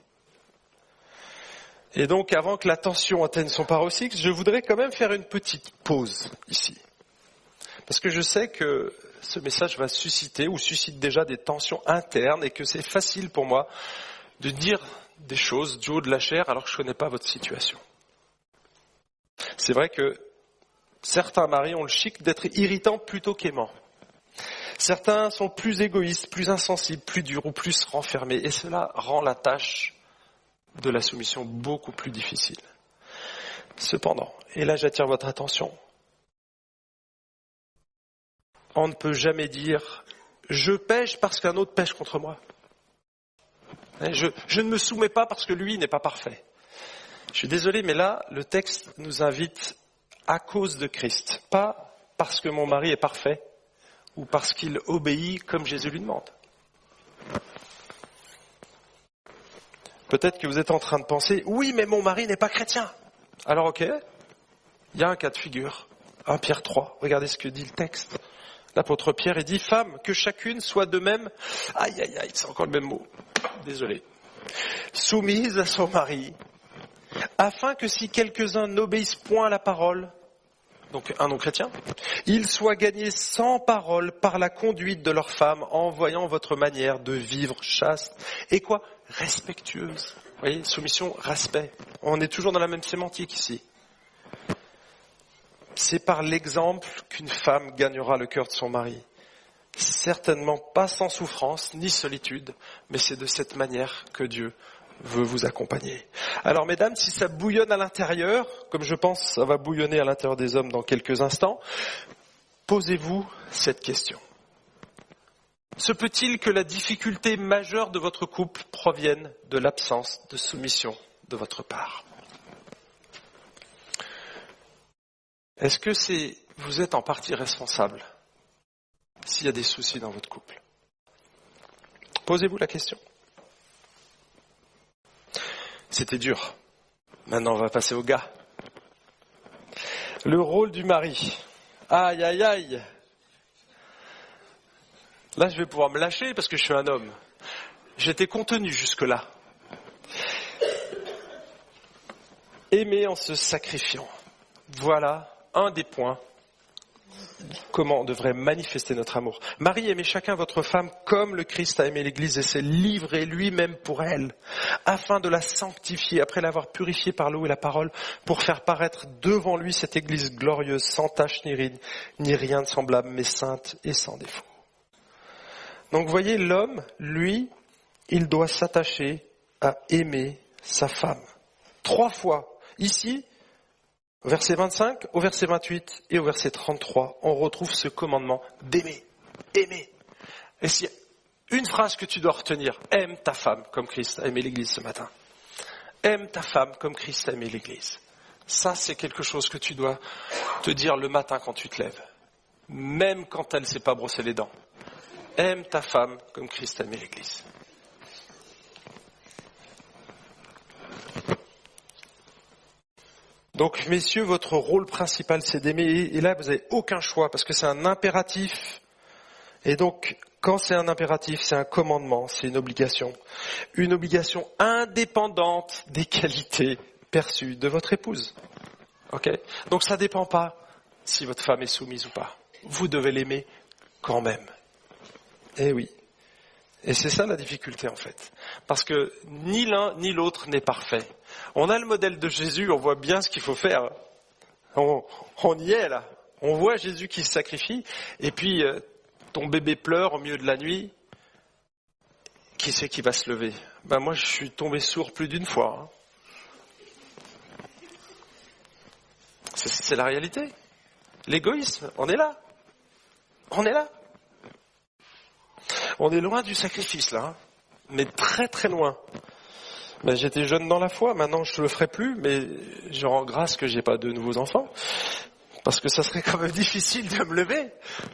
Et donc, avant que la tension atteigne son paroxysme, je voudrais quand même faire une petite pause ici. Parce que je sais que ce message va susciter ou suscite déjà des tensions internes et que c'est facile pour moi de dire des choses du haut de la chair alors que je ne connais pas votre situation. C'est vrai que certains maris ont le chic d'être irritants plutôt qu'aimants. Certains sont plus égoïstes, plus insensibles, plus durs ou plus renfermés. Et cela rend la tâche de la soumission beaucoup plus difficile. Cependant, et là j'attire votre attention, on ne peut jamais dire « je pêche parce qu'un autre pêche contre moi ». Je, je ne me soumets pas parce que lui n'est pas parfait. Je suis désolé, mais là, le texte nous invite à cause de Christ, pas parce que mon mari est parfait, ou parce qu'il obéit comme Jésus lui demande. Peut-être que vous êtes en train de penser, oui, mais mon mari n'est pas chrétien. Alors ok, il y a un cas de figure, un Pierre trois, regardez ce que dit le texte. L'apôtre Pierre, il dit, femme, que chacune soit de même, aïe aïe aïe, c'est encore le même mot, désolé, soumise à son mari, afin que si quelques-uns n'obéissent point à la parole, donc un non-chrétien, ils soient gagnés sans parole par la conduite de leur femme en voyant votre manière de vivre chaste et quoi ? Respectueuse. Vous voyez, soumission, respect. On est toujours dans la même sémantique ici. C'est par l'exemple qu'une femme gagnera le cœur de son mari. Certainement pas sans souffrance ni solitude, mais c'est de cette manière que Dieu veut vous accompagner. Alors mesdames, si ça bouillonne à l'intérieur, comme je pense ça va bouillonner à l'intérieur des hommes dans quelques instants, posez-vous cette question. Se peut-il que la difficulté majeure de votre couple provienne de l'absence de soumission de votre part ? Est-ce que c'est vous êtes en partie responsable s'il y a des soucis dans votre couple ? Posez-vous la question. C'était dur. Maintenant, on va passer au gars. Le rôle du mari. Aïe, aïe, aïe. Là, je vais pouvoir me lâcher parce que je suis un homme. J'étais contenu jusque-là. Aimer en se sacrifiant. Voilà un des points comment on devrait manifester notre amour. Marie, aimez chacun votre femme comme le Christ a aimé l'Église et s'est livré lui-même pour elle, afin de la sanctifier, après l'avoir purifiée par l'eau et la parole, pour faire paraître devant lui cette Église glorieuse, sans tache ni ride, ni rien de semblable, mais sainte et sans défaut. Donc vous voyez, l'homme, lui, il doit s'attacher à aimer sa femme. Trois fois. Ici, au verset vingt-cinq, au verset vingt-huit et au verset trente-trois, on retrouve ce commandement d'aimer, aimer. Et s'il y a une phrase que tu dois retenir, aime ta femme comme Christ a aimé l'Église ce matin. Aime ta femme comme Christ a aimé l'Église. Ça, c'est quelque chose que tu dois te dire le matin quand tu te lèves, même quand elle ne s'est pas brossé les dents. Aime ta femme comme Christ a aimé l'Église. Donc, messieurs, votre rôle principal, c'est d'aimer. Et là, vous n'avez aucun choix, parce que c'est un impératif. Et donc, quand c'est un impératif, c'est un commandement, c'est une obligation. Une obligation indépendante des qualités perçues de votre épouse. Ok ? Donc, ça ne dépend pas si votre femme est soumise ou pas. Vous devez l'aimer quand même. Eh oui. Et c'est ça la difficulté en fait. Parce que ni l'un ni l'autre n'est parfait. On a le modèle de Jésus, on voit bien ce qu'il faut faire. On, on y est là. On voit Jésus qui se sacrifie. Et puis euh, ton bébé pleure au milieu de la nuit. Qui c'est qui va se lever ? Ben moi je suis tombé sourd plus d'une fois. Hein. C'est, c'est la réalité. L'égoïsme, on est là. On est là. On est loin du sacrifice là, hein, mais très très loin. Ben, j'étais jeune dans la foi, maintenant je ne le ferai plus, mais je rends grâce que j'ai pas de nouveaux enfants, parce que ça serait quand même difficile de me lever.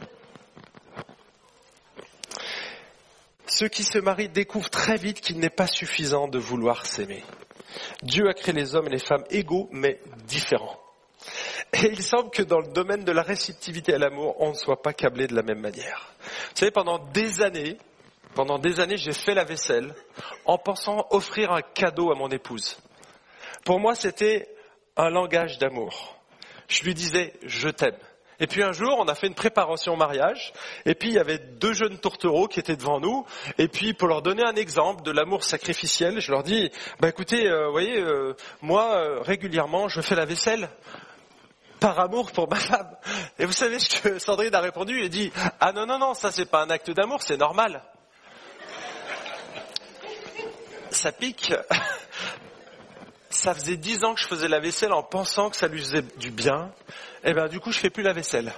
Ceux qui se marient découvrent très vite qu'il n'est pas suffisant de vouloir s'aimer. Dieu a créé les hommes et les femmes égaux, mais différents. Et il semble que dans le domaine de la réceptivité à l'amour, on ne soit pas câblé de la même manière. Vous savez, pendant des années, pendant des années, j'ai fait la vaisselle en pensant offrir un cadeau à mon épouse. Pour moi, c'était un langage d'amour. Je lui disais « je t'aime ». Et puis un jour, on a fait une préparation au mariage, et puis il y avait deux jeunes tourtereaux qui étaient devant nous, et puis pour leur donner un exemple de l'amour sacrificiel, je leur dis « bah écoutez, euh, vous voyez, euh, moi, euh, régulièrement, je fais la vaisselle ». Par amour pour ma femme. Et vous savez ce que Sandrine a répondu ? Elle dit « Ah non, non, non, ça c'est pas un acte d'amour, c'est normal. » Ça pique. Ça faisait dix ans que je faisais la vaisselle en pensant que ça lui faisait du bien. Et ben du coup, je fais plus la vaisselle.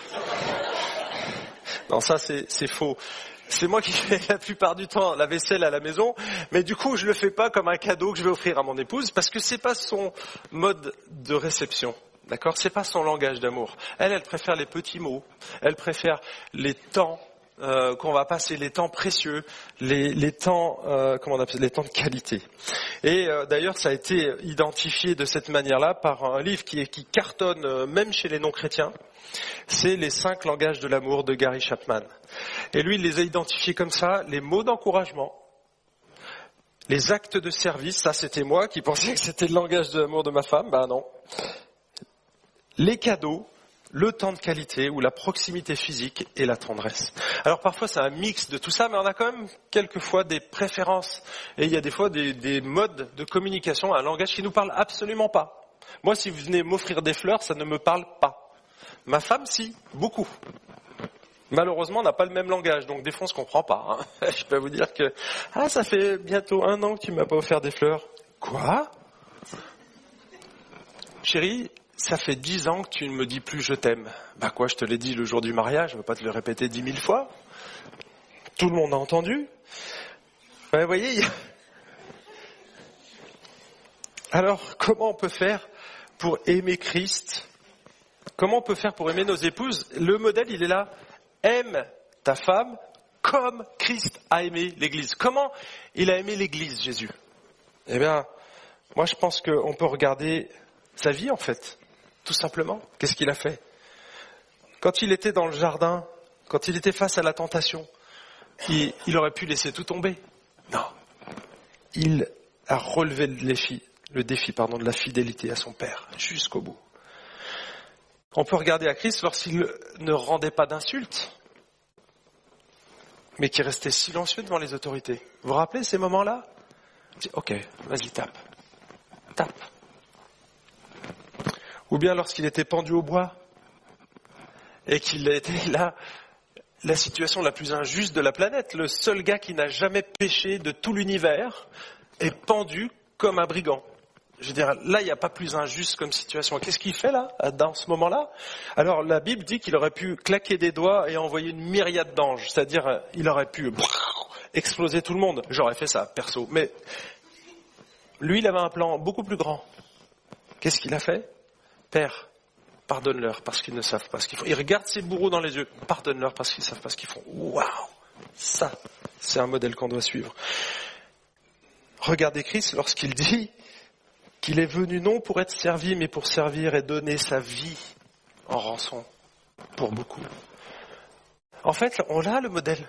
Non, ça c'est, c'est faux. C'est moi qui fais la plupart du temps la vaisselle à la maison, mais du coup, je le fais pas comme un cadeau que je vais offrir à mon épouse, parce que c'est pas son mode de réception. D'accord ? C'est pas son langage d'amour. Elle, elle préfère les petits mots. Elle préfère les temps euh, qu'on va passer, les temps précieux, les, les temps, euh, comment on appelle, les temps de qualité. Et euh, d'ailleurs, ça a été identifié de cette manière-là par un livre qui, qui cartonne euh, même chez les non-chrétiens. C'est les cinq langages de l'amour de Gary Chapman. Et lui, il les a identifiés comme ça, les mots d'encouragement, les actes de service. Ça, c'était moi qui pensais que c'était le langage de l'amour de ma femme. Ben non. Les cadeaux, le temps de qualité ou la proximité physique et la tendresse. Alors parfois c'est un mix de tout ça, mais on a quand même quelquefois des préférences. Et il y a des fois des, des modes de communication, un langage qui ne nous parle absolument pas. Moi, si vous venez m'offrir des fleurs, ça ne me parle pas. Ma femme, si, beaucoup. Malheureusement, on n'a pas le même langage, donc des fois on se comprend pas. Hein. Je peux vous dire que « Ah, ça fait bientôt un an que tu m'as pas offert des fleurs. » Quoi ? Chérie, ça fait dix ans que tu ne me dis plus je t'aime. Bah quoi, je te l'ai dit le jour du mariage, je ne veux pas te le répéter dix mille fois. Tout le monde a entendu. Ben, vous voyez, il y a... Alors, comment on peut faire pour aimer Christ ? Comment on peut faire pour aimer nos épouses ? Le modèle, il est là. Aime ta femme comme Christ a aimé l'Église. Comment il a aimé l'Église, Jésus ? Eh bien, moi je pense qu'on peut regarder sa vie en fait. Tout simplement, qu'est-ce qu'il a fait ? Quand il était dans le jardin, quand il était face à la tentation, il, il aurait pu laisser tout tomber. Non. Il a relevé le défi, le défi pardon, de la fidélité à son Père, jusqu'au bout. On peut regarder à Christ lorsqu'il ne rendait pas d'insultes, mais qui restait silencieux devant les autorités. Vous vous rappelez ces moments-là? Ok, vas-y, tape. Tape. Ou bien lorsqu'il était pendu au bois et qu'il était là, la situation la plus injuste de la planète. Le seul gars qui n'a jamais péché de tout l'univers est pendu comme un brigand. Je veux dire, là, il n'y a pas plus injuste comme situation. Qu'est-ce qu'il fait là, dans ce moment-là? Alors, la Bible dit qu'il aurait pu claquer des doigts et envoyer une myriade d'anges. C'est-à-dire, il aurait pu exploser tout le monde. J'aurais fait ça, perso. Mais lui, il avait un plan beaucoup plus grand. Qu'est-ce qu'il a fait? Père, pardonne-leur parce qu'ils ne savent pas ce qu'ils font. Il regarde ses bourreaux dans les yeux. Pardonne-leur parce qu'ils ne savent pas ce qu'ils font. Waouh! Ça, c'est un modèle qu'on doit suivre. Regardez Christ lorsqu'il dit qu'il est venu non pour être servi, mais pour servir et donner sa vie en rançon pour beaucoup. En fait, on a le modèle.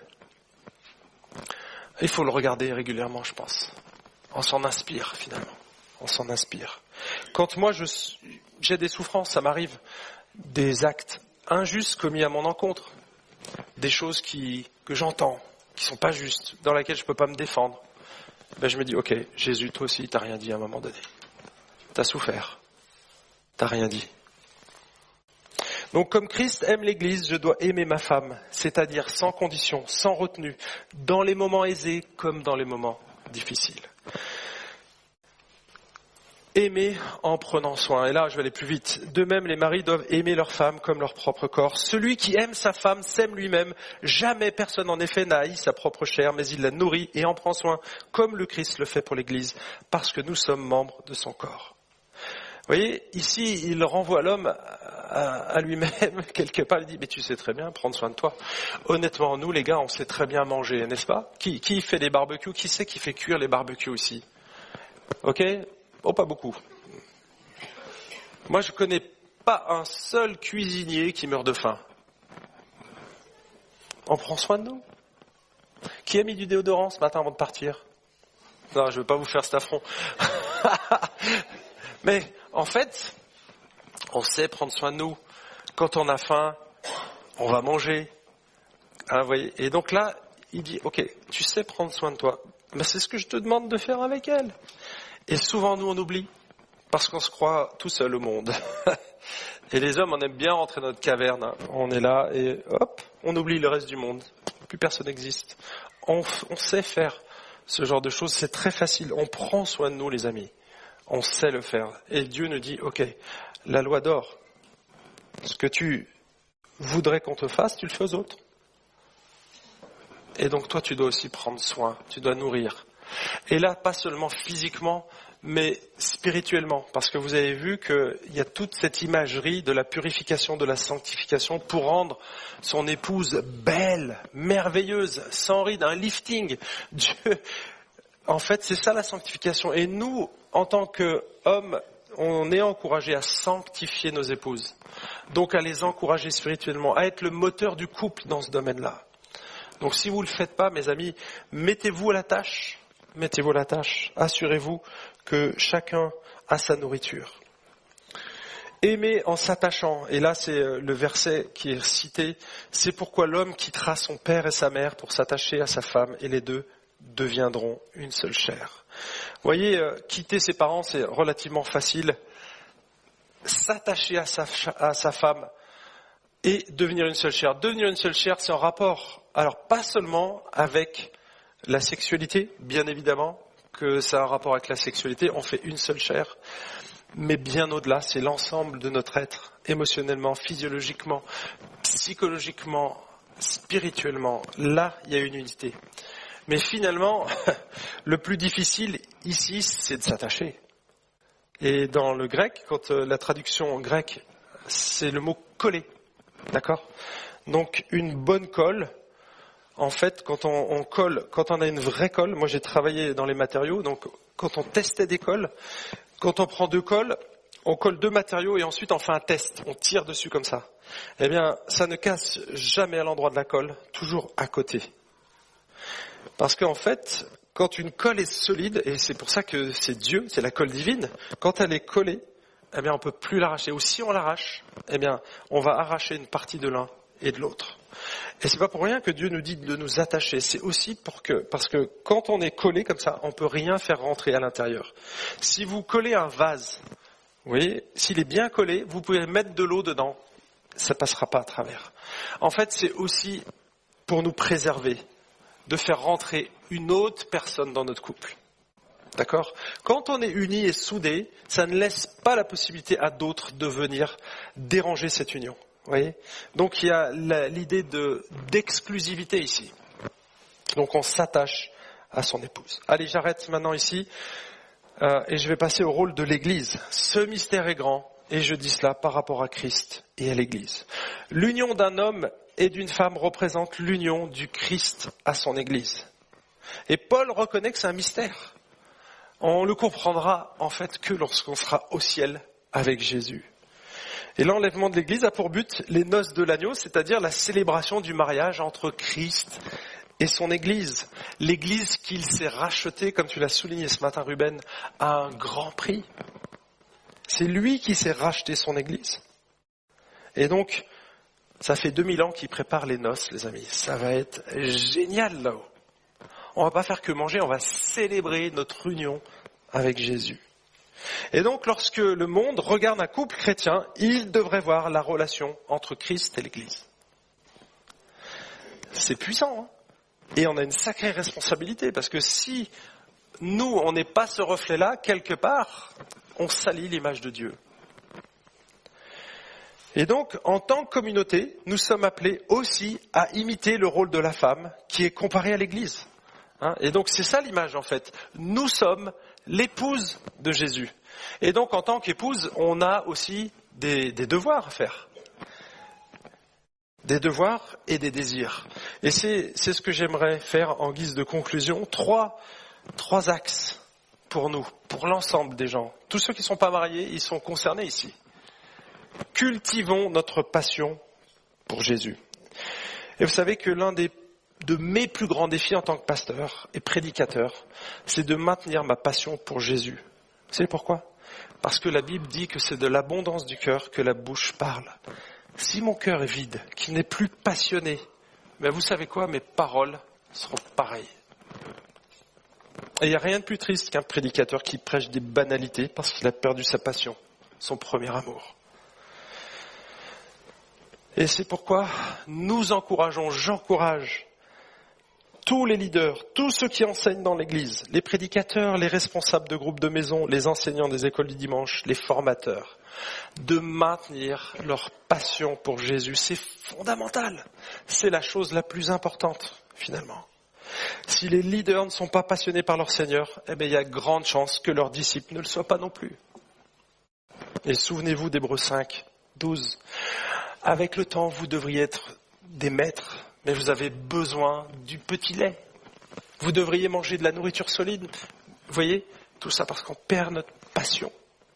Il faut le regarder régulièrement, je pense. On s'en inspire, finalement. On s'en inspire. Quand moi, je, j'ai des souffrances, ça m'arrive, des actes injustes commis à mon encontre, des choses qui, que j'entends, qui sont pas justes, dans lesquelles je peux pas me défendre, ben je me dis, ok, Jésus, toi aussi, t'as rien dit à un moment donné. T'as souffert. T'as rien dit. Donc, comme Christ aime l'Église, je dois aimer ma femme, c'est-à-dire sans condition, sans retenue, dans les moments aisés comme dans les moments difficiles. Aimer en prenant soin. Et là, je vais aller plus vite. De même, les maris doivent aimer leur femme comme leur propre corps. Celui qui aime sa femme s'aime lui-même. Jamais personne, en effet, n'a haï sa propre chair, mais il la nourrit et en prend soin, comme le Christ le fait pour l'Église, parce que nous sommes membres de son corps. Vous voyez, ici, il renvoie l'homme à, à lui-même, quelque part, il dit, mais tu sais très bien prendre soin de toi. Honnêtement, nous, les gars, on sait très bien manger, n'est-ce pas? Qui, qui fait des barbecues? Qui c'est qui fait cuire les barbecues ici? Ok? Oh, pas beaucoup. Moi, je connais pas un seul cuisinier qui meurt de faim. On prend soin de nous. Qui a mis du déodorant ce matin avant de partir? Non, je ne veux pas vous faire cet affront. Mais en fait, on sait prendre soin de nous. Quand on a faim, on va manger. Hein, vous voyez. Et donc là, il dit, ok, tu sais prendre soin de toi. Mais c'est ce que je te demande de faire avec elle. Et souvent, nous, on oublie, parce qu'on se croit tout seul au monde. Et les hommes, on aime bien rentrer dans notre caverne. On est là et hop, on oublie le reste du monde. Plus personne n'existe. On, on sait faire ce genre de choses, c'est très facile. On prend soin de nous, les amis. On sait le faire. Et Dieu nous dit, ok, la loi d'or, ce que tu voudrais qu'on te fasse, tu le fais aux autres. Et donc toi, tu dois aussi prendre soin, tu dois nourrir. Et là, pas seulement physiquement, mais spirituellement, parce que vous avez vu qu'il y a toute cette imagerie de la purification, de la sanctification, pour rendre son épouse belle, merveilleuse, sans ride, un lifting. Dieu, en fait, c'est ça la sanctification. Et nous, en tant qu'hommes, on est encouragés à sanctifier nos épouses, donc à les encourager spirituellement, à être le moteur du couple dans ce domaine-là. Donc si vous ne le faites pas, mes amis, mettez-vous à la tâche. Mettez-vous à la tâche. Assurez-vous que chacun a sa nourriture. Aimer en s'attachant, et là c'est le verset qui est cité, c'est pourquoi l'homme quittera son père et sa mère pour s'attacher à sa femme, et les deux deviendront une seule chair. Vous voyez, euh, quitter ses parents, c'est relativement facile. S'attacher à sa, à sa femme et devenir une seule chair. Devenir une seule chair, c'est en rapport, alors pas seulement avec la sexualité, bien évidemment, que ça a un rapport avec la sexualité, on fait une seule chair, mais bien au-delà, c'est l'ensemble de notre être, émotionnellement, physiologiquement, psychologiquement, spirituellement. Là, il y a une unité. Mais finalement, le plus difficile ici, c'est de s'attacher. Et dans le grec, quand euh, la traduction grecque, c'est le mot coller, d'accord ? Donc une bonne colle. En fait, quand on, on colle, quand on a une vraie colle, moi j'ai travaillé dans les matériaux, donc quand on testait des colles, quand on prend deux colles, on colle deux matériaux et ensuite on fait un test, on tire dessus comme ça. Eh bien, ça ne casse jamais à l'endroit de la colle, toujours à côté. Parce qu'en fait, quand une colle est solide, et c'est pour ça que c'est Dieu, c'est la colle divine, quand elle est collée, eh bien, on peut plus l'arracher. Ou si on l'arrache, eh bien, on va arracher une partie de l'un et de l'autre. Et c'est pas pour rien que Dieu nous dit de nous attacher. C'est aussi pour que, parce que quand on est collé comme ça, on peut rien faire rentrer à l'intérieur. Si vous collez un vase, vous voyez, s'il est bien collé, vous pouvez mettre de l'eau dedans, ça passera pas à travers. En fait, c'est aussi pour nous préserver, de faire rentrer une autre personne dans notre couple. D'accord ? Quand on est unis et soudés, ça ne laisse pas la possibilité à d'autres de venir déranger cette union. Vous voyez ? Donc il y a la, l'idée de, d'exclusivité ici. Donc on s'attache à son épouse. Allez, j'arrête maintenant ici euh, et je vais passer au rôle de l'Église. Ce mystère est grand et je dis cela par rapport à Christ et à l'Église. L'union d'un homme et d'une femme représente l'union du Christ à son Église. Et Paul reconnaît que c'est un mystère. On le comprendra en fait que lorsqu'on sera au ciel avec Jésus. Et l'enlèvement de l'Église a pour but les noces de l'agneau, c'est-à-dire la célébration du mariage entre Christ et son Église. L'Église qu'il s'est rachetée, comme tu l'as souligné ce matin Ruben, à un grand prix. C'est lui qui s'est racheté son Église. Et donc, ça fait deux mille ans qu'il prépare les noces, les amis. Ça va être génial là-haut. On va pas faire que manger, on va célébrer notre union avec Jésus. Et donc, lorsque le monde regarde un couple chrétien, il devrait voir la relation entre Christ et l'Église. C'est puissant, hein ? Et on a une sacrée responsabilité, parce que si nous, on n'est pas ce reflet-là, quelque part, on salit l'image de Dieu. Et donc, en tant que communauté, nous sommes appelés aussi à imiter le rôle de la femme qui est comparé à l'Église. Hein, et donc c'est ça l'image en fait. Nous sommes l'épouse de Jésus. Et donc en tant qu'épouse, on a aussi des, des devoirs à faire. Des devoirs et des désirs. Et c'est, c'est ce que j'aimerais faire en guise de conclusion. Trois, trois axes pour nous, pour l'ensemble des gens. Tous ceux qui ne sont pas mariés, ils sont concernés ici. Cultivons notre passion pour Jésus. Et vous savez que l'un des de mes plus grands défis en tant que pasteur et prédicateur, c'est de maintenir ma passion pour Jésus. Vous savez pourquoi ? Parce que la Bible dit que c'est de l'abondance du cœur que la bouche parle. Si mon cœur est vide, qu'il n'est plus passionné, mais vous savez quoi ? Mes paroles seront pareilles. Et il n'y a rien de plus triste qu'un prédicateur qui prêche des banalités parce qu'il a perdu sa passion, son premier amour. Et c'est pourquoi nous encourageons, j'encourage tous les leaders, tous ceux qui enseignent dans l'Église, les prédicateurs, les responsables de groupes de maison, les enseignants des écoles du dimanche, les formateurs, de maintenir leur passion pour Jésus. C'est fondamental. C'est la chose la plus importante, finalement. Si les leaders ne sont pas passionnés par leur Seigneur, eh bien, il y a grande chance que leurs disciples ne le soient pas non plus. Et souvenez-vous d'Hébreux cinq, douze. Avec le temps, vous devriez être des maîtres, mais vous avez besoin du petit lait. Vous devriez manger de la nourriture solide. Vous voyez, tout ça parce qu'on perd notre passion.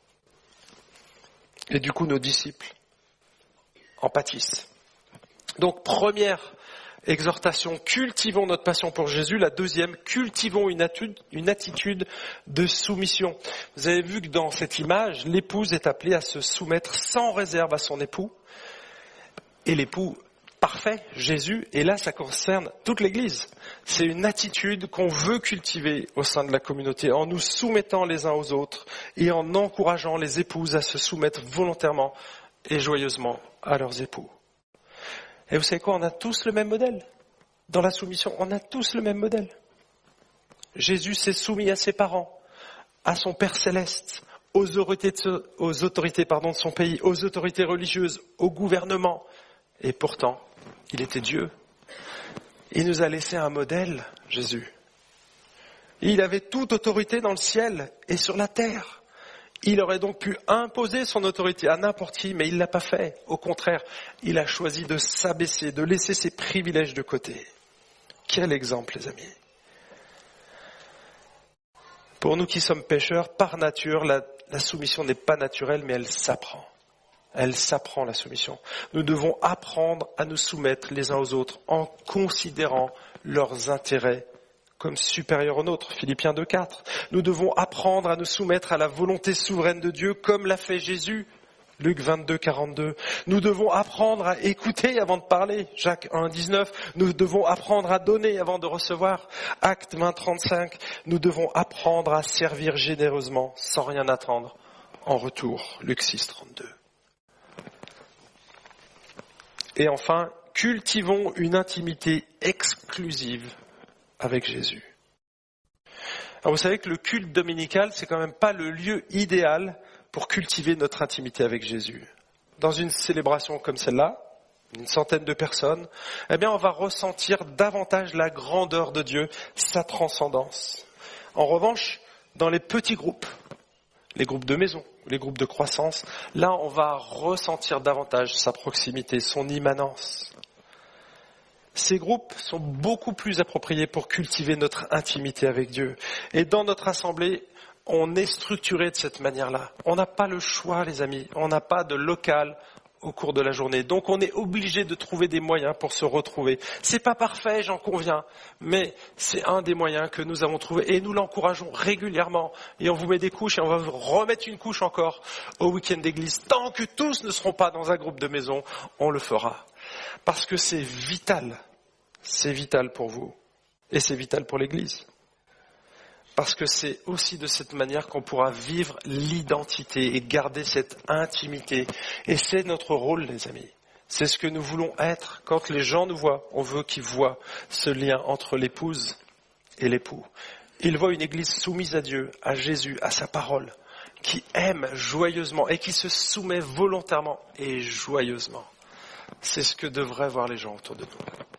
Et du coup, nos disciples en pâtissent. Donc, première exhortation, cultivons notre passion pour Jésus. La deuxième, cultivons une attitude, une attitude de soumission. Vous avez vu que dans cette image, l'épouse est appelée à se soumettre sans réserve à son époux. Et l'époux parfait, Jésus, et là ça concerne toute l'Église. C'est une attitude qu'on veut cultiver au sein de la communauté, en nous soumettant les uns aux autres et en encourageant les épouses à se soumettre volontairement et joyeusement à leurs époux. Et vous savez quoi, on a tous le même modèle. Dans la soumission, on a tous le même modèle. Jésus s'est soumis à ses parents, à son Père céleste, aux autorités, de, aux autorités pardon, de son pays, aux autorités religieuses, au gouvernement. Et pourtant, il était Dieu. Il nous a laissé un modèle, Jésus. Il avait toute autorité dans le ciel et sur la terre. Il aurait donc pu imposer son autorité à n'importe qui, mais il ne l'a pas fait. Au contraire, il a choisi de s'abaisser, de laisser ses privilèges de côté. Quel exemple, les amis. Pour nous qui sommes pécheurs, par nature, la, la soumission n'est pas naturelle, mais elle s'apprend. Elle s'apprend, la soumission. Nous devons apprendre à nous soumettre les uns aux autres en considérant leurs intérêts comme supérieurs aux nôtres, Philippiens deux quatre. Nous devons apprendre à nous soumettre à la volonté souveraine de Dieu comme l'a fait Jésus, Luc vingt-deux quarante-deux. Nous devons apprendre à écouter avant de parler, Jacques un dix-neuf. Nous devons apprendre à donner avant de recevoir, Actes vingt trente-cinq. Nous devons apprendre à servir généreusement sans rien attendre en retour, Luc six trente-deux. Et enfin, cultivons une intimité exclusive avec Jésus. Alors vous savez que le culte dominical, c'est quand même pas le lieu idéal pour cultiver notre intimité avec Jésus. Dans une célébration comme celle-là, une centaine de personnes, eh bien on va ressentir davantage la grandeur de Dieu, sa transcendance. En revanche, dans les petits groupes, les groupes de maison, les groupes de croissance, là on va ressentir davantage sa proximité, son immanence. Ces groupes sont beaucoup plus appropriés pour cultiver notre intimité avec Dieu. Et dans notre assemblée, on est structuré de cette manière-là. On n'a pas le choix, les amis. On n'a pas de local au cours de la journée. Donc on est obligé de trouver des moyens pour se retrouver. C'est pas parfait, j'en conviens, mais c'est un des moyens que nous avons trouvé et nous l'encourageons régulièrement. Et on vous met des couches et on va vous remettre une couche encore au week-end d'église. Tant que tous ne seront pas dans un groupe de maison, on le fera. Parce que c'est vital. C'est vital pour vous. Et c'est vital pour l'église. Parce que c'est aussi de cette manière qu'on pourra vivre l'identité et garder cette intimité. Et c'est notre rôle, les amis. C'est ce que nous voulons être. Quand les gens nous voient, on veut qu'ils voient ce lien entre l'épouse et l'époux. Ils voient une église soumise à Dieu, à Jésus, à sa parole, qui aime joyeusement et qui se soumet volontairement et joyeusement. C'est ce que devraient voir les gens autour de nous.